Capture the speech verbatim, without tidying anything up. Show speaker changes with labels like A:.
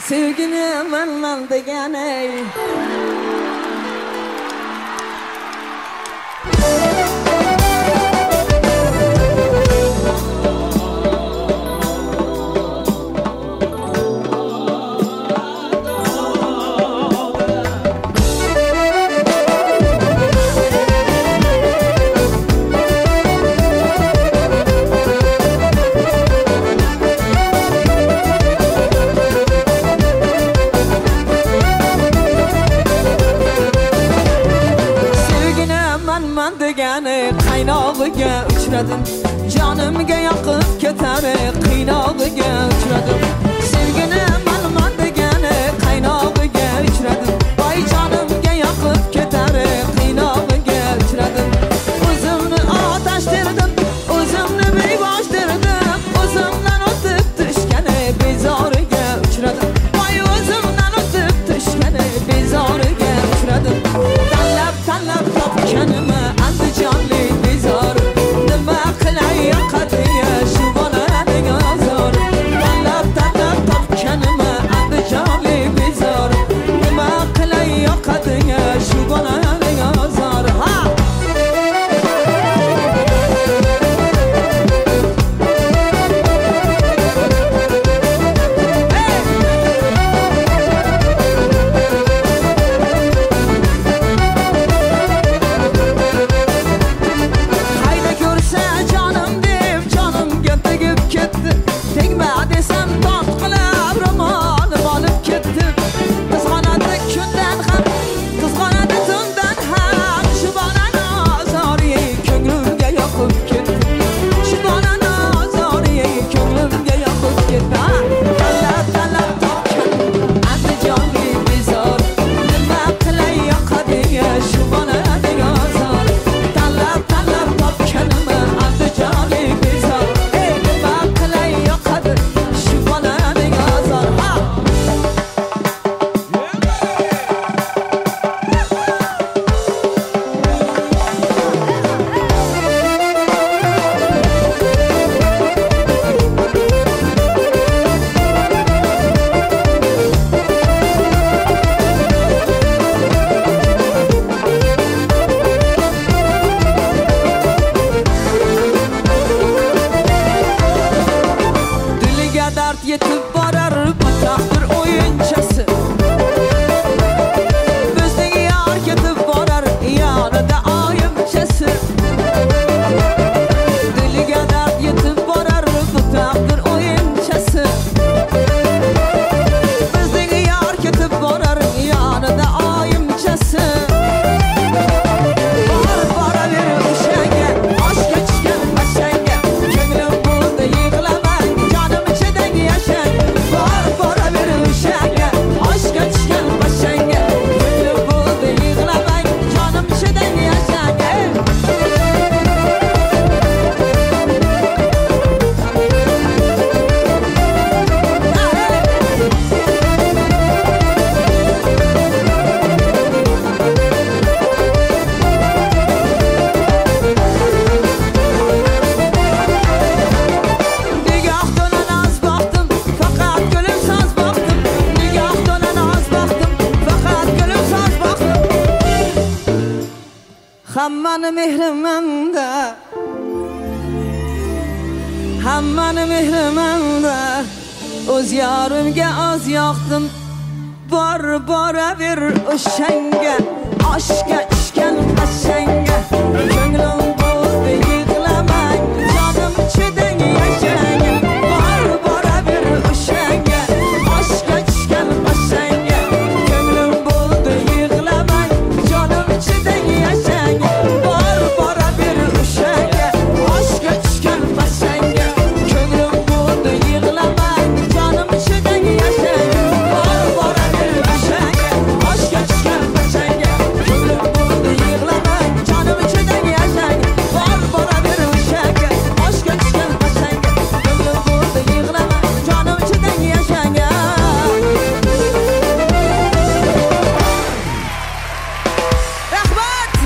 A: Sevgini manman degani qiynog'iga uchradim, jonimga yoqib ketadi, qiynog'iga uchradim. Sevgini manman degani qiynog'iga uchradim, voy jonimga yoqib ketadi, qiynog'iga uchradim. O'zimni otashtirdim, o'zimni beboshtirdim, o'zimdan o'tib tushgani bezoriga uchradim, voy o'zimdan o'tib tushgani bezoriga uchradim. Tanlab tanlab topganimni andijonli bezor, nima qilay yoqadiga shu bolaning azor. Tanlab tanlab topganimni andijonli bezor, nima qilay yoqadiga shu bolaning azor. Ha yetib borar bu taqdir o'yinchasi, bizning yor ketib borar yonida oyimchasi. Diliga dard yetib borar bu taqdir o'yinchasi, bizning yor ketib borar yonida oyimchasi. Bor boraver o'shanga, oshga tushgan mashanga, ko'nglim bo'ldi yig'lamang, jonim ichida yashang. Bor boraver o'shanga, oshga tushgan mashanga, ko'nglim bo'ldi yig'lamang, jonim ichida yashang. Hammani mehrimanda, hammani mehrimanda, o'z yorimga oz yoqdim. Bor boraver o'shanga, oshga tushgan mashanga, ko'nglim